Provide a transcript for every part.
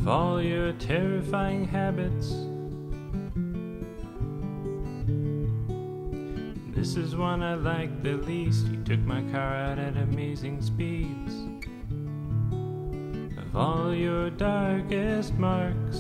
of all your terrifying habits. This is one I like the least. You took my car out at amazing speeds. Of all your darkest marks,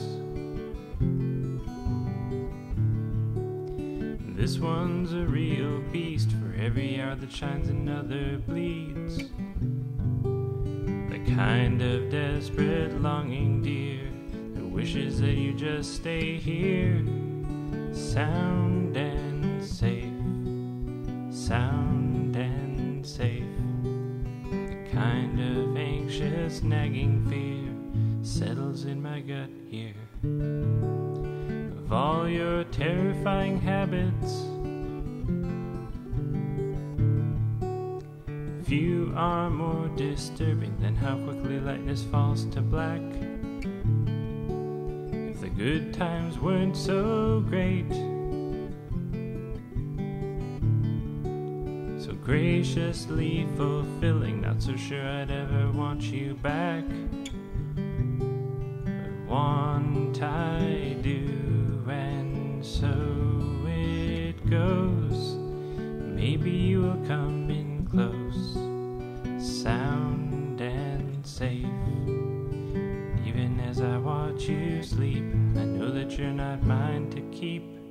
this one's a real beast. For every yard that shines, another bleeds. The kind of desperate longing, dear, that wishes that you just stay here, sound and safe, sound and safe. The kind of anxious, nagging fear settles in my gut here. Of all your terrifying habits, few are more disturbing than how quickly lightness falls to black. If the good times weren't so great, so graciously fulfilling, not so sure I'd ever want you back. But want I do, and so it goes. Maybe you will come in close, sound and safe. Even as I watch you sleep, I know that you're not mine to keep.